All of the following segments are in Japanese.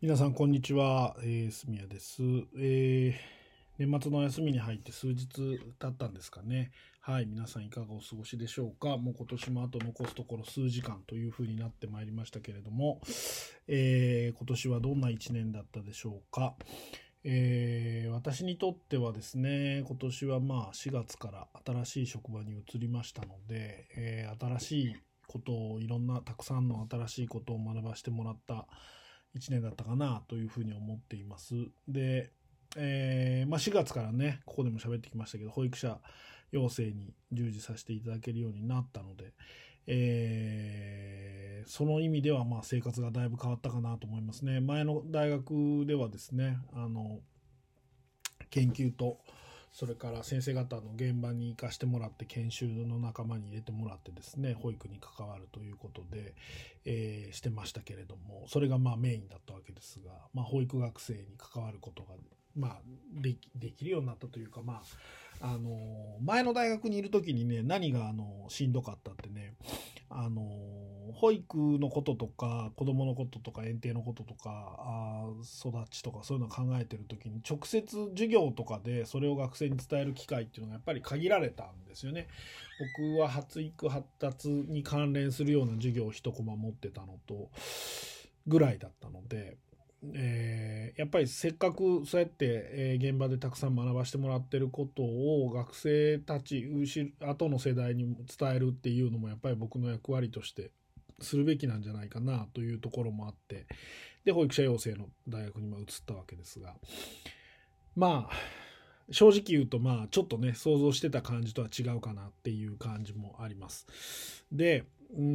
皆さんこんにちは、すみやです。年末の休みに入って数日経ったんですかね。はい、皆さんいかがお過ごしでしょうか。もう今年もあと残すところ数時間というふうになってまいりましたけれども、今年はどんな1年だったでしょうか。私にとってはですね、今年は4月から新しい職場に移りましたので、新しいことをたくさんの新しいことを学ばせてもらった1年だったかなというふうに思っています。で、4月からね、ここでも喋ってきましたけど、保育者養成に従事させていただけるようになったので、その意味では生活がだいぶ変わったかなと思いますね。前の大学ではですね、研究とそれから先生方の現場に行かしてもらって研修の仲間に入れてもらってですね、保育に関わるということで、してましたけれども、それがメインだったわけですが、保育学生に関わることができるようになったというか、前の大学にいる時にね、何がしんどかったってね、保育のこととか子供のこととか園庭のこととか育ちとかそういうのを考えてる時に直接授業とかでそれを学生に伝える機会っていうのがやっぱり限られたんですよね。僕は発育発達に関連するような授業を一コマ持ってたのとぐらいだったので、やっぱりせっかくそうやって、現場でたくさん学ばせてもらってることを学生たち後の世代に伝えるっていうのもやっぱり僕の役割としてするべきなんじゃないかなというところもあって、で保育者養成の大学に移ったわけですが、正直言うとちょっとね想像してた感じとは違うかなっていう感じもあります。で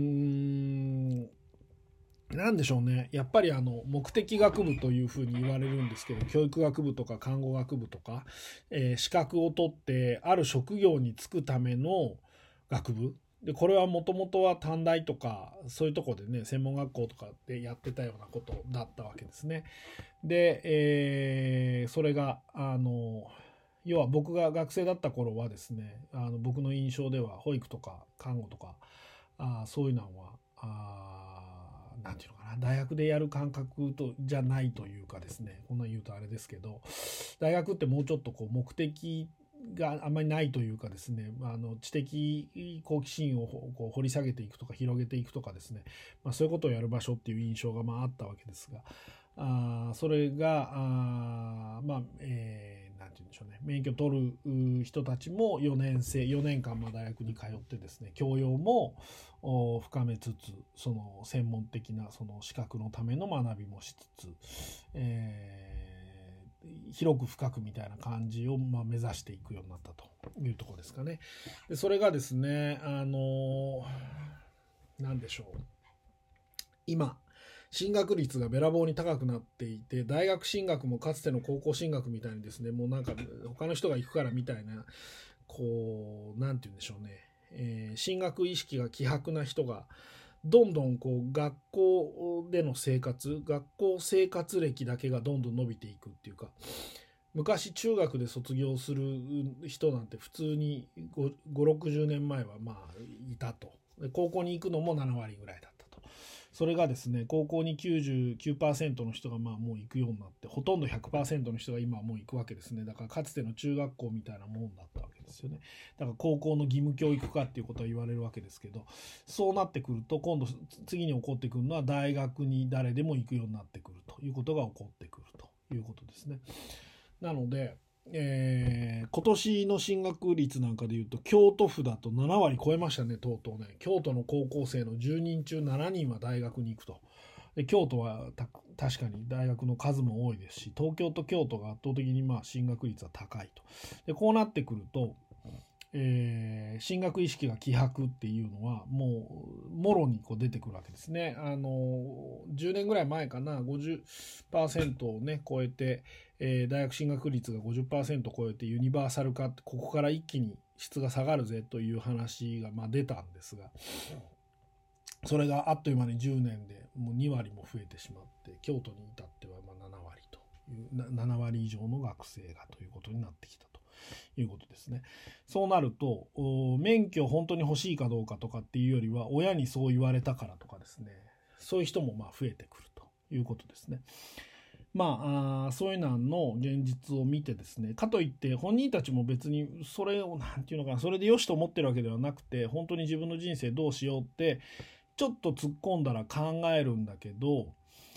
なんでしょうね。やっぱり目的学部というふうに言われるんですけど、教育学部とか看護学部とか、資格を取ってある職業に就くための学部で、これはもともとは短大とかそういうとこでね、専門学校とかでやってたようなことだったわけですね。で、それが要は僕が学生だった頃はですね、僕の印象では保育とか看護とかそういうのはなんていうのかな、大学でやる感覚じゃないというかですね、こんな言うとあれですけど、大学ってもうちょっと目的があんまりないというかですね、知的好奇心を掘り下げていくとか広げていくとかですね、そういうことをやる場所っていう印象があったわけですが、それがなんて言うんでしょうね、免許取る人たちも4年間大学に通ってですね、教養も深めつつ、その専門的なその資格のための学びもしつつ、広く深くみたいな感じを目指していくようになったというところですかね。でそれがですね、なんでしょう、今進学率がべらぼうに高くなっていて、大学進学もかつての高校進学みたいにですね、もうなんか他の人が行くからみたいな、なんて言うんでしょうね、進学意識が希薄な人がどんどん学校での学校生活歴だけがどんどん伸びていくっていうか、昔中学で卒業する人なんて普通に5、60年前はいたと。で高校に行くのも7割ぐらいだったと。それがですね、高校に99%の人がもう行くようになって、ほとんど100%の人が今はもう行くわけですね。だからかつての中学校みたいなもんだったわけですよね。だから高校の義務教育化っていうことは言われるわけですけど、そうなってくると今度次に起こってくるのは大学に誰でも行くようになってくるということが起こってくるということですね。なので、今年の進学率なんかでいうと京都府だと7割超えましたね。とうとうね、京都の高校生の10人中7人は大学に行くと。で京都は確かに大学の数も多いですし、東京と京都が圧倒的に進学率は高いと。でこうなってくると、進学意識が希薄っていうのはもうもろに出てくるわけですね。10年ぐらい前かな、50% をね超えて、大学進学率が 50% 超えてユニバーサル化って、ここから一気に質が下がるぜという話が出たんですが、それがあっという間に10年でもう2割も増えてしまって、京都に至っては7割という7割以上の学生がということになってきたということですね。そうなると免許本当に欲しいかどうかとかっていうよりは、親にそう言われたからとかですね、そういう人も増えてくるということですね。 そういうのの現実を見てですね、かといって本人たちも別にそれをなんていうのかな、それでよしと思ってるわけではなくて、本当に自分の人生どうしようってちょっと突っ込んだら考えるんだけど、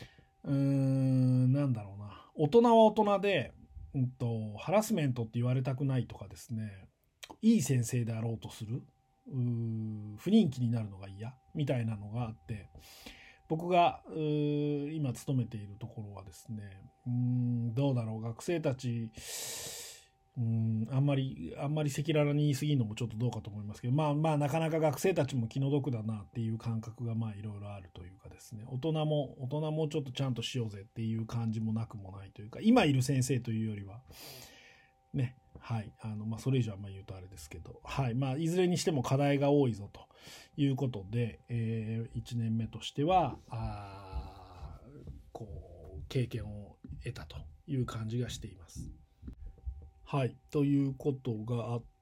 なんだろうな、大人は大人で、ハラスメントって言われたくないとかですね、いい先生であろうとする、不人気になるのが嫌みたいなのがあって、僕が今勤めているところはですね、どうだろう、学生たち、あんまり赤裸々に言い過ぎるのもちょっとどうかと思いますけど、なかなか学生たちも気の毒だなっていう感覚がいろいろあるというかですね、大人もちょっとちゃんとしようぜっていう感じもなくもないというか、今いる先生というよりはね、はい、それ以上は言うとあれですけど、はい、いずれにしても課題が多いぞということで、1年目としては経験を得たという感じがしています。はい、ということがあって、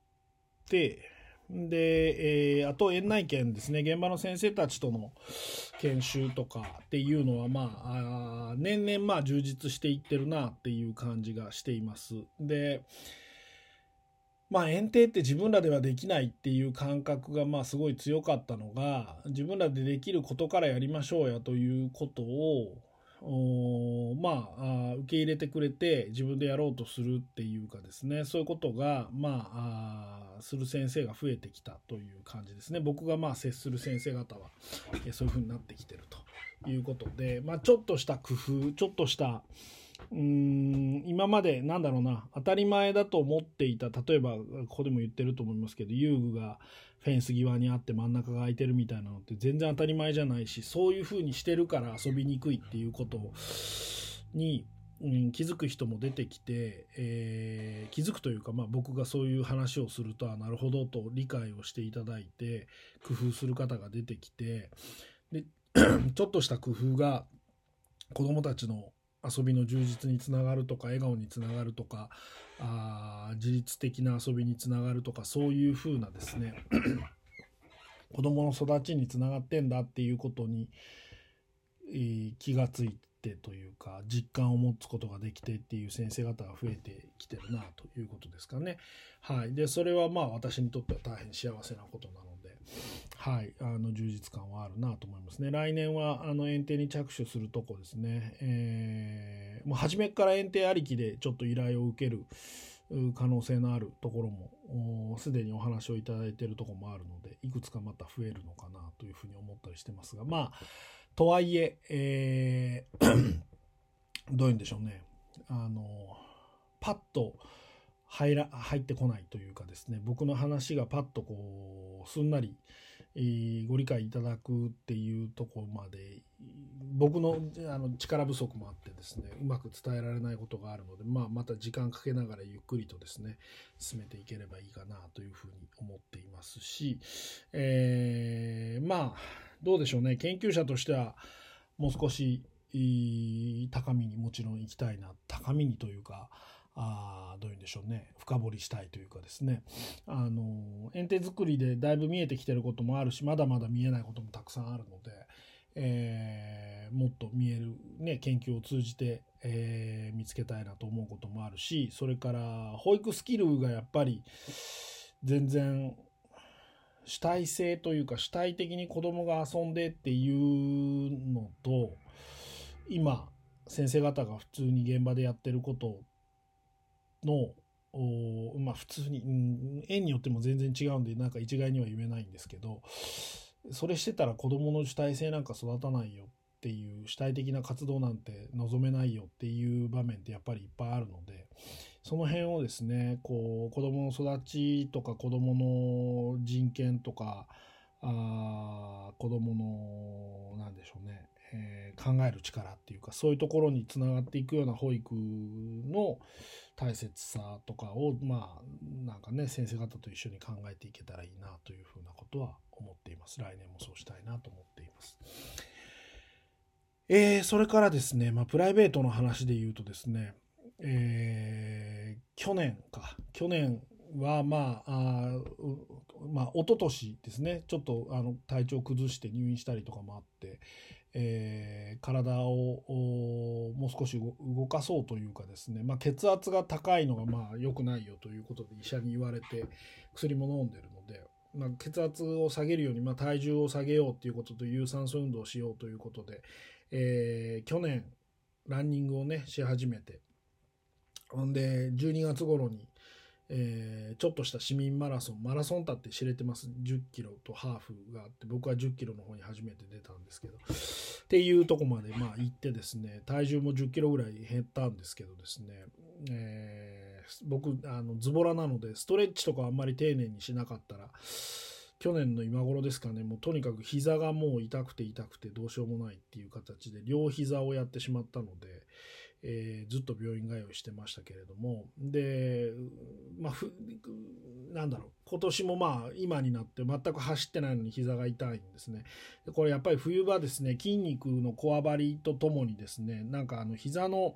で、あと園内研ですね、現場の先生たちとの研修とかっていうのは年々充実していってるなっていう感じがしています。で、園庭って自分らではできないっていう感覚がすごい強かったのが、自分らでできることからやりましょうやということを受け入れてくれて、自分でやろうとするっていうかですね、そういうことがする先生が増えてきたという感じですね。僕が接する先生方はそういう風になってきてるということで、ちょっとした工夫、ちょっとした今まで当たり前だと思っていた、例えばここでも言ってると思いますけど、遊具がフェンス際にあって真ん中が空いてるみたいなのって全然当たり前じゃないし、そういう風にしてるから遊びにくいっていうことに、気づく人も出てきて、気づくというか、僕がそういう話をするとなるほどと理解をしていただいて工夫する方が出てきて、でちょっとした工夫が子どもたちの遊びの充実につながるとか、笑顔につながるとか、自律的な遊びにつながるとか、そういう風なですね子どもの育ちにつながってんだっていうことに、気がついてというか、実感を持つことができてっていう先生方が増えてきてるなということですかね。はい。でそれは私にとっては大変幸せなことなので、はい、充実感はあるなと思いますね。来年は園庭に着手するとこですね、もう初めから園庭ありきでちょっと依頼を受ける可能性のあるところもすでにお話をいただいているところもあるので、いくつかまた増えるのかなというふうに思ったりしてますが、とはいえどういうんでしょうね、パッと入ってこないというかですね、僕の話がパッとすんなり、ご理解いただくっていうところまで僕の力不足もあってですね、うまく伝えられないことがあるので、また時間かけながらゆっくりとですね進めていければいいかなというふうに思っていますし、どうでしょうね、研究者としてはもう少し高みにもちろん行きたいな、高みにというかどういうんでしょうね、深掘りしたいというかですね、園庭作りでだいぶ見えてきてることもあるし、まだまだ見えないこともたくさんあるので、もっと見える、研究を通じて、見つけたいなと思うこともあるし、それから保育スキルがやっぱり全然主体性というか主体的に子どもが遊んでっていうのと、今先生方が普通に現場でやってることの普通に、園によっても全然違うんで一概には言えないんですけど、それしてたら子どもの主体性なんか育たないよっていう、主体的な活動なんて望めないよっていう場面ってやっぱりいっぱいあるので、その辺をですね子どもの育ちとか子どもの人権とか子どものなんでしょうね、考える力っていうか、そういうところにつながっていくような保育の大切さとかを先生方と一緒に考えていけたらいいなというふうなことは思っています。来年もそうしたいなと思っています。それからですね、プライベートの話で言うとですね、去年は一昨年ですね、ちょっと体調を崩して入院したりとかもあって、体をもうう少し動かそうというかですね、血圧が高いのが良くないよということで医者に言われて薬も飲んでるので、血圧を下げるように、体重を下げようということと有酸素運動をしようということで、去年ランニングをねし始めて、ほんで12月頃に、ちょっとした市民マラソンだって知れてます。10キロとハーフがあって、僕は10キロの方に初めて出たんですけど、っていうとこまで行ってですね、体重も10キロぐらい減ったんですけどですね、僕ズボラなのでストレッチとかあんまり丁寧にしなかったら、去年の今頃ですかね、もうとにかく膝がもう痛くてどうしようもないっていう形で両膝をやってしまったので、ずっと病院通いしてましたけれども、で、今年も今になって全く走ってないのに膝が痛いんですね。でこれやっぱり冬場ですね、筋肉のこわばりとともにですね、膝の、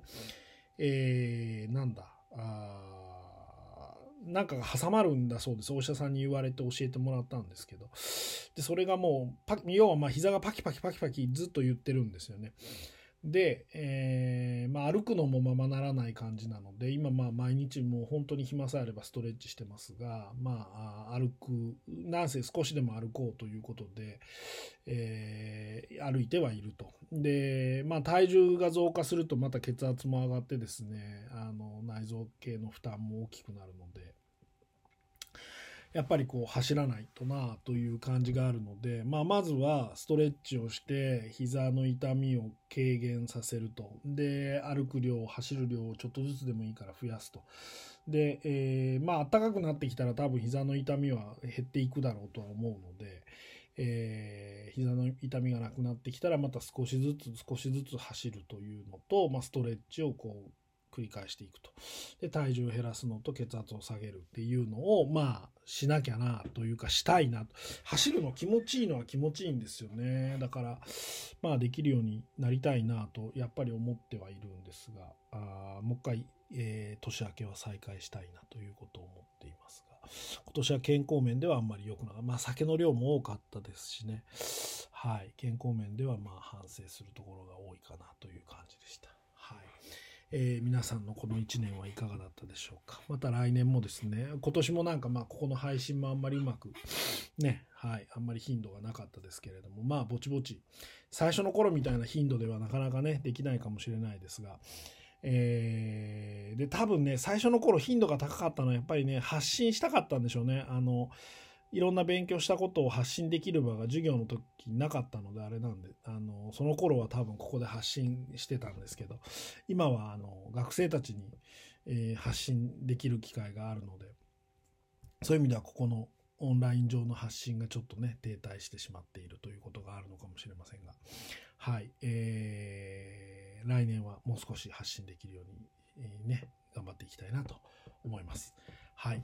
なんかが挟まるんだそうです。お医者さんに言われて教えてもらったんですけど、でそれがもう要は膝がパキパキずっと言ってるんですよね。で、歩くのもままならない感じなので、今毎日もう本当に暇さえあればストレッチしてますが、なんせ少しでも歩こうということで、歩いてはいると。で、体重が増加するとまた血圧も上がってですね、内臓系の負担も大きくなるので、やっぱり走らないとなという感じがあるので、まずはストレッチをして膝の痛みを軽減させると。で、歩く量、走る量をちょっとずつでもいいから増やすと。で、暖かくなってきたら多分膝の痛みは減っていくだろうとは思うので、膝の痛みがなくなってきたらまた少しずつ走るというのと、ストレッチを繰り返していくと。で、体重を減らすのと血圧を下げるっていうのをしなきゃなというか、したいなと。走るの気持ちいいのは気持ちいいんですよね。だからできるようになりたいなとやっぱり思ってはいるんですが、もう一回、年明けは再開したいなということを思っていますが、今年は健康面ではあんまり良くなかった。酒の量も多かったですしね。はい、健康面では反省するところが多いかなという感じでした。はい。皆さんのこの1年はいかがだったでしょうか。また来年もですね、今年もここの配信もあんまりうまくね、あんまり頻度がなかったですけれども、ぼちぼち最初の頃みたいな頻度ではなかなかねできないかもしれないですが、で多分ね、最初の頃頻度が高かったのはやっぱりね、発信したかったんでしょうね。いろんな勉強したことを発信できる場が授業の時なかったのであれなんで、その頃は多分ここで発信してたんですけど、今は学生たちに、発信できる機会があるので、そういう意味ではここのオンライン上の発信がちょっとね停滞してしまっているということがあるのかもしれませんが、はい、来年はもう少し発信できるように、頑張っていきたいなと思います。はい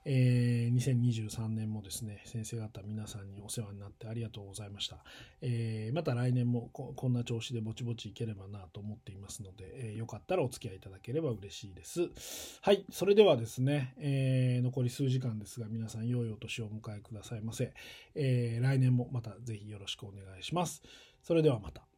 、2023年もですね、先生方皆さんにお世話になってありがとうございました。また来年もこんな調子でぼちぼちいければなと思っていますので、よかったらお付き合いいただければ嬉しいです。はい、それではですね、残り数時間ですが、皆さん良いお年をお迎えくださいませ。来年もまたぜひよろしくお願いします。それではまた。